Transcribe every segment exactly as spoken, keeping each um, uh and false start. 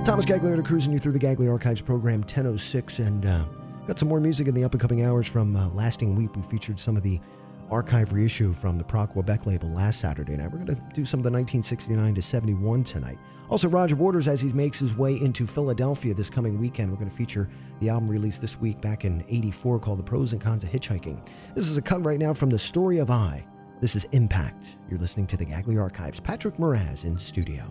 Thomas Gagliardo cruising you through the Gagli Archives program, ten oh six, and uh, got some more music in the up-and-coming hours from uh, Lasting Weep. We featured some of the archive reissue from the Proc Quebec label last Saturday night. We're going to do some of the nineteen sixty-nine to seventy-one tonight. Also, Roger Waters, as he makes his way into Philadelphia this coming weekend, we're going to feature the album released this week back in eighty-four called The Pros and Cons of Hitchhiking. This is a cut right now from The Story of I. This is Impact. You're listening to the Gagli Archives. Patrick Moraz in studio.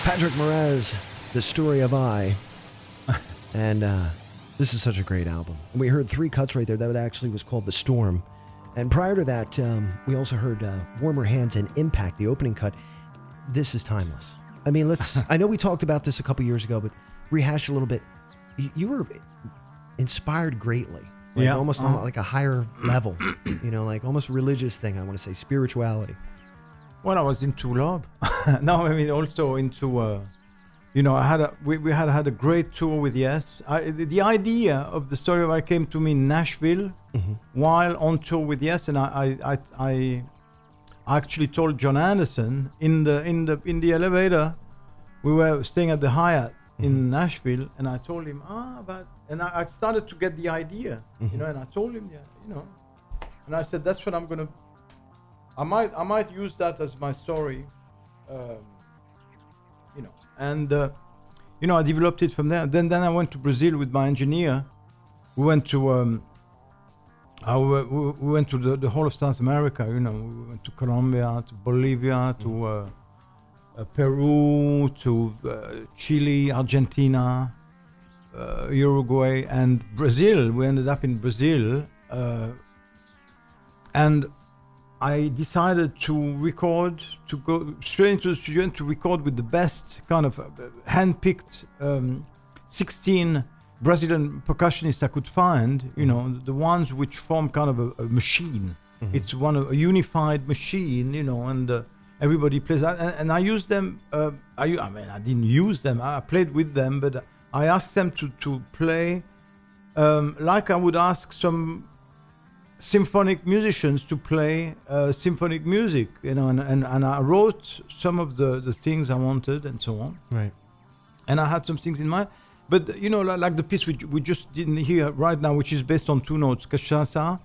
Patrick Moraz, The Story of I. And uh, this is such a great album. We heard three cuts right there. That actually was called The Storm. And prior to that, um, we also heard uh, Warmer Hands and Impact, the opening cut. This is timeless. I mean, let's. I know we talked about this a couple years ago, but rehash a little bit. You, you were inspired greatly. Like yeah. Almost uh-huh. on like a higher level. You know, like almost religious thing, I want to say, spirituality. Well, I was into love. No, I mean also into, uh, you know, I had a we, we had had a great tour with Yes. I, the, the idea of The Story of I came to me in Nashville mm-hmm. while on tour with Yes, and I I, I I actually told John Anderson in the in the in the elevator. We were staying at the Hyatt mm-hmm. in Nashville, and I told him ah but and I, I started to get the idea, mm-hmm. you know, and I told him yeah, you know, and I said that's what I'm gonna. I might I might use that as my story, um, you know, and uh, you know I developed it from there. Then then I went to Brazil with my engineer. We went to um, I, we, we went to the, the whole of South America. You know, we went to Colombia, to Bolivia, to uh, uh, Peru, to uh, Chile, Argentina, uh, Uruguay, and Brazil. We ended up in Brazil, uh, and I decided to record, to go straight into the studio and to record with the best kind of uh, hand-picked um, sixteen Brazilian percussionists I could find, you know, the ones which form kind of a, a machine. Mm-hmm. It's one of a unified machine, you know, and uh, everybody plays that. And, and I used them, uh, I, I mean, I didn't use them, I played with them, but I asked them to, to play um, like I would ask some symphonic musicians to play uh, symphonic music, you know, and, and, and I wrote some of the, the things I wanted and so on. Right. And I had some things in mind. But, you know, like, like the piece we, we just didn't hear right now, which is based on two notes, Cachaça.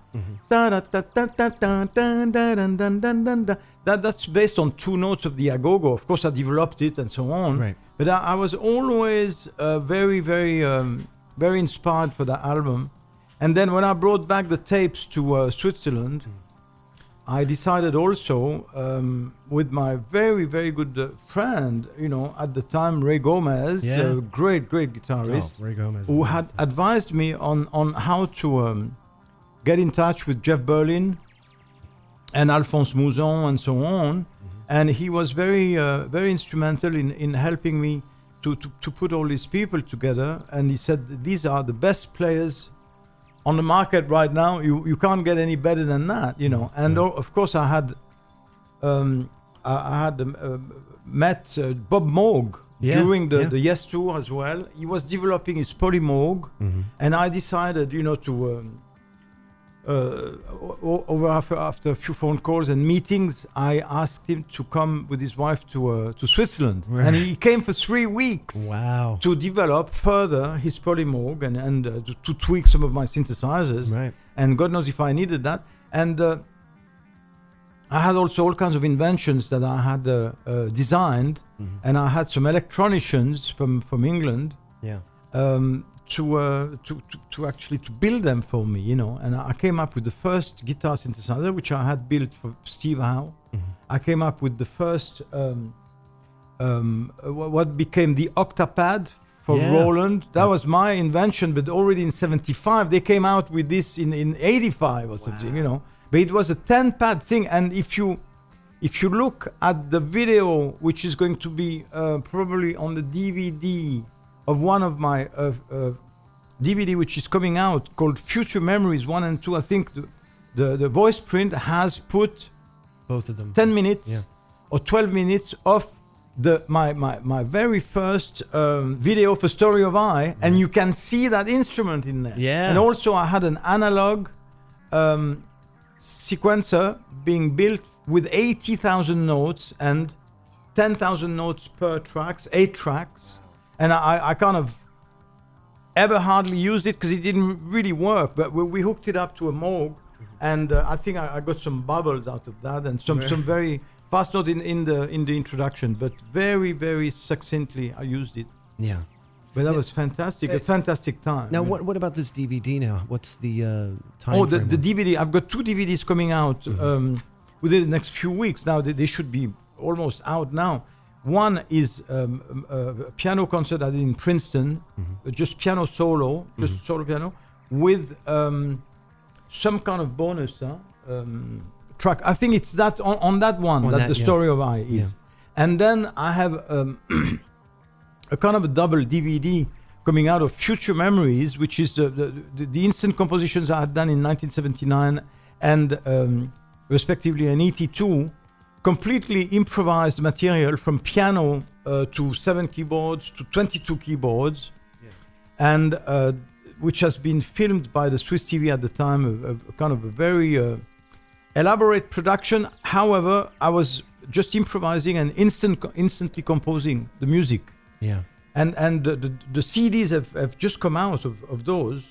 That That's based on two notes of the agogo. Of course, I developed it and so on. Right. But I, I was always uh, very, very, um, very inspired for that album. And then when I brought back the tapes to uh, Switzerland, mm. I decided also um, with my very, very good uh, friend, you know, at the time, Ray Gomez, yeah. a great, great guitarist, oh, Ray Gomez, who had advised me on, on how to um, get in touch with Jeff Berlin and Alphonse Mouzon and so on. Mm-hmm. And he was very, uh, very instrumental in, in helping me to, to, to put all these people together. And he said, these are the best players on the market right now. You you can't get any better than that, you know. And yeah. of course, I had um, I, I had uh, met uh, Bob Moog yeah, during the, yeah. the Yes tour as well. He was developing his Polymoog, mm-hmm. and I decided, you know, to um, uh, o- over after, after a few phone calls and meetings, I asked him to come with his wife to uh, to Switzerland, right. and he came for three weeks. Wow! To develop further his Polymoog and and uh, to, to tweak some of my synthesizers, right? And God knows if I needed that. And uh, I had also all kinds of inventions that I had uh, uh, designed, mm-hmm. and I had some electronicians from from England. Yeah. Um, To, uh, to to to actually to build them for me, you know, and I came up with the first guitar synthesizer, which I had built for Steve Howe. Mm-hmm. I came up with the first um, um, what became the Octapad for yeah. Roland. That yeah. was my invention, but already in seventy-five they came out with this in in eighty-five or wow. something, you know. But it was a ten-pad thing, and if you if you look at the video, which is going to be uh, probably on the D V D. Of one of my uh, uh, D V D which is coming out called Future Memories one and two, I think the, the, the voice print has put both of them ten minutes yeah. or twelve minutes of the my my, my very first um, video for Story of I, right. and you can see that instrument in there. Yeah. And also I had an analog um, sequencer being built with eighty thousand notes and ten thousand notes per tracks, eight tracks. And I, I kind of ever hardly used it because it didn't really work. But we, we hooked it up to a Moog, mm-hmm. and uh, I think I, I got some bubbles out of that and some, some very fast note in, in the in the introduction. But very very succinctly I used it. Yeah. But that yeah. was fantastic, uh, a fantastic time. Now, I mean, what what about this D V D now? What's the uh, time Oh, the, frame the D V D. I've got two D V Ds coming out mm-hmm. um, within the next few weeks. Now they, they should be almost out now. One is um, a, a piano concert I did in Princeton, Mm-hmm. uh, just piano solo, just Mm-hmm. solo piano, with um, some kind of bonus huh? um, track. I think it's that on, on that one On that, that, the yeah. story of I is. Yeah. And then I have um, a kind of a double D V D coming out of Future Memories, which is the, the, the, the instant compositions I had done in nineteen seventy-nine and um, respectively in eighty-two, completely improvised material from piano uh, to seven keyboards to twenty-two keyboards, yeah. and uh, which has been filmed by the Swiss T V at the time, a, a kind of a very uh, elaborate production. However, I was just improvising and instant, instantly composing the music. Yeah. And and the, the, the C Ds have, have just come out of, of those.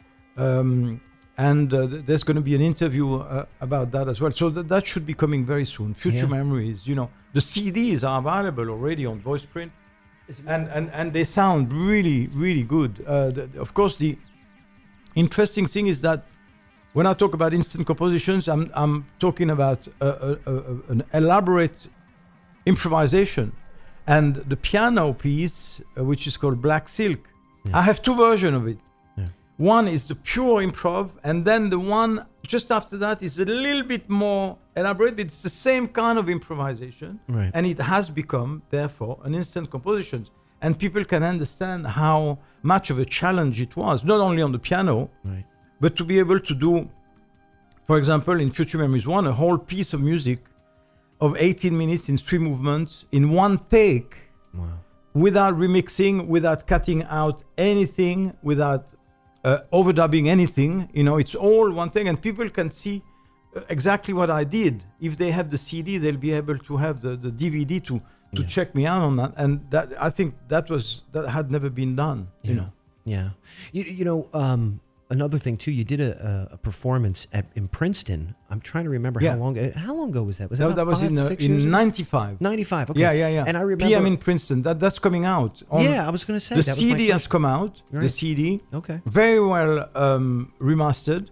Um, and uh, th- there's going to be an interview uh, about that as well. So th- that should be coming very soon. Future Yeah. Memories, you know. The C Ds are available already on VoicePrint. And, and, and they sound really, really good. Uh, the, of course, the interesting thing is that when I talk about instant compositions, I'm, I'm talking about a, a, a, an elaborate improvisation. And the piano piece, uh, which is called Black Silk, Yeah. I have two versions of it. Yeah. One is the pure improv, and then the one just after that is a little bit more elaborate. It's the same kind of improvisation, Right. and it has become, therefore, an instant composition. And people can understand how much of a challenge it was, not only on the piano, Right. but to be able to do, for example, in Future Memories one, a whole piece of music of eighteen minutes in three movements in one take, Wow. without remixing, without cutting out anything, without uh, overdubbing anything. You know, it's all one thing, and people can see uh, exactly what I did. If they have the C D, they'll be able to have the, the D V D to to Yeah. check me out on that. And that I think that was that had never been done. You Yeah. know. Yeah. You, you know, um, another thing too, you did a, a, a performance at in Princeton. I'm trying to remember Yeah. how long how long ago was that? Was that, That, about that was five, in uh, six years in ago? ninety-five. ninety-five. Okay. Yeah, yeah, yeah. And I remember P M in Princeton. That that's coming out. On Yeah, I was going to say the that was C my D has question. come out. The Right. C D, Okay. very well um, remastered,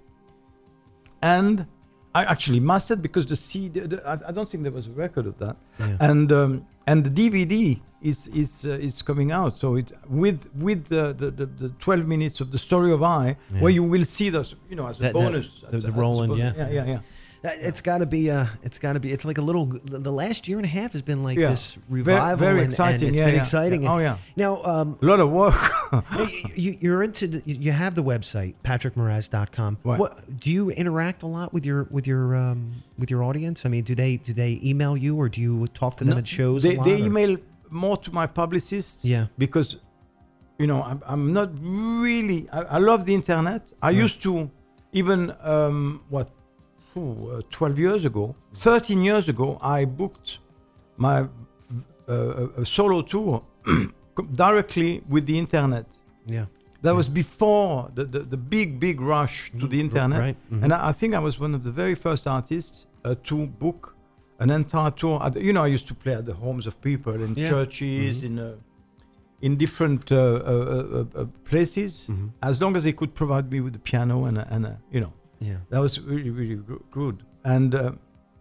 and I actually mastered because the C D. The, I, I don't think there was a record of that, Yeah. and um, and the D V D is is uh, is coming out. So it with with the the, the, the twelve minutes of the story of I, Yeah. where you will see those, you know, as a That- that- bonus. the- as the a- as a Roland, bonus. yeah. yeah, yeah, yeah. That- It's got to be. Uh, it's got to be. It's like a little. The last year and a half has been like Yeah. this Very- revival. very and, exciting, And it's yeah, been yeah, exciting. yeah. And Oh, yeah. Now, um, A lot of work. you, you're into. The, you have the website patrick moraz dot com. Right. What do you interact a lot with your with your um, with your audience? I mean, do they do they email you or do you talk to them No, at shows? They, a lot, they or- email more to my publicists. Yeah. Because, you know, I'm, I'm not really. I, I love the internet. I used to, even um, what, ooh, uh, twelve years ago, thirteen years ago, I booked my uh, a solo tour directly with the internet. Yeah. That was before the, the, the big, big rush to the internet. right. Mhm. And I, I think I was one of the very first artists uh, to book an entire tour. At, the- you know, I used to play at the homes of people, in Yeah. churches, in uh, in different uh, uh, uh, uh, places, Mhm. as long as they could provide me with a piano and, a, and a, you know, Yeah. that was really, really gr- good. And uh,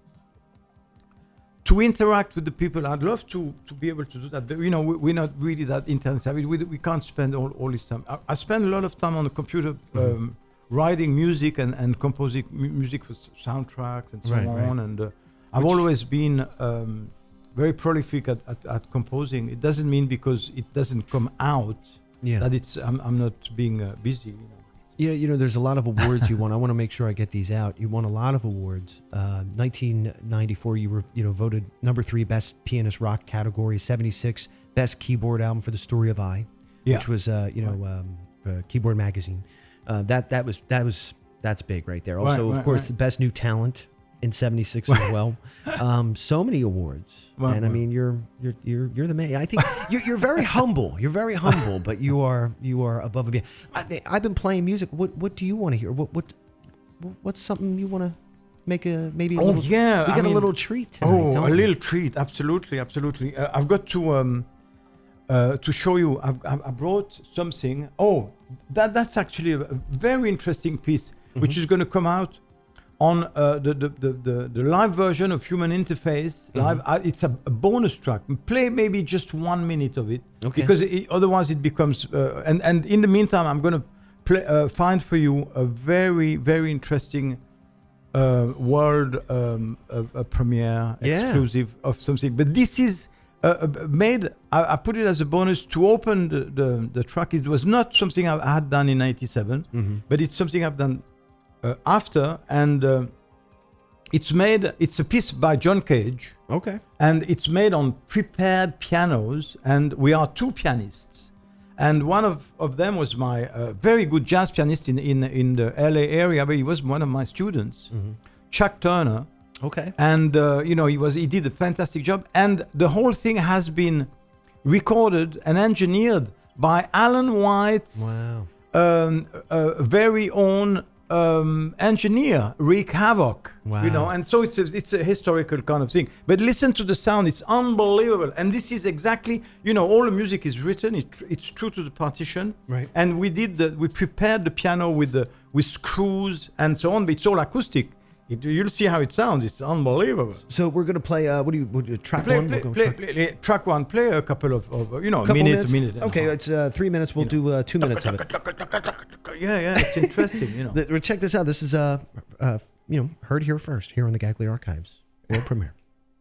to interact with the people, I'd love to to be able to do that. But, you know, we, we're not really that internet savvy. We, we can't spend all, all this time. I, I spend a lot of time on the computer um, writing music and, and composing mu- music for s- soundtracks and so Right, right. on. And uh, I've always been um, very prolific at, at, at composing. It doesn't mean because it doesn't come out Yeah. that it's I'm, I'm not being uh, busy. You know. You know, you know, there's a lot of awards you won. I want to make sure I get these out. You won a lot of awards. Uh, nineteen ninety-four, you were, you know, voted number three best pianist rock category. seventy-six, best keyboard album for the story of I, Yeah. which was, uh, you know, um, uh, Keyboard Magazine. Uh, that that was that was that's big right there. Also, Right, of right, course, right. the best new talent in seventy-six as well. Um, so many awards, Right, and I right. mean, you're you're you're you're the man. I think you're you're very humble. You're very humble, but you are you are above and beyond. I, I've been playing music. What what do you want to hear? What what what's something you want to make a maybe a Oh, little? yeah, we I got a mean- little treat tonight. Oh, don't a we? little treat! Absolutely, absolutely. Uh, I've got to um, uh, to show you. I've, I've I brought something. Oh, that that's actually a, a very interesting piece, which is going to come out on uh, the, the, the, the, the live version of Human Interface. Live, uh, it's a, a bonus track. Play maybe just one minute of it, Okay. because it, otherwise it becomes. Uh, and and in the meantime, I'm gonna play, uh, find for you a very very interesting uh, world um, a, a premiere Yeah. exclusive of something. But this is. Uh, uh, made I, I put it as a bonus to open the, the, the track. It was not something I had done in ninety-seven, Mm-hmm. but it's something I've done uh, after, and uh, it's made. It's a piece by John Cage, Okay. and it's made on prepared pianos, and we are two pianists, and one of, of them was my uh, very good jazz pianist in, in in the L A area, but he was one of my students, Mm-hmm. Chuck Turner. Okay. And uh, you know, he was he did a fantastic job, and the whole thing has been recorded and engineered by Alan White's Wow. um, uh, very own um, engineer, Rick Havoc. Wow. You know, and so it's a, it's a historical kind of thing. But listen to the sound; it's unbelievable. And this is exactly, you know, all the music is written. It, it's true to the partition. Right. And we did the we prepared the piano with the with screws and so on. But it's all acoustic. It, you'll see how it sounds. It's unbelievable. So we're gonna play. Uh, what do you? What, do you- track Play, one. play, We'll go play, track- play, play, track one. Play a couple of, of you know, a couple minute, minutes. a minute. and a Okay, half. it's uh, three minutes. We'll do uh, two minutes of it. Yeah, yeah, it's interesting. You know. Th- Check this out. This is uh, uh, you know, heard here first here on the Gagley Archives world premiere.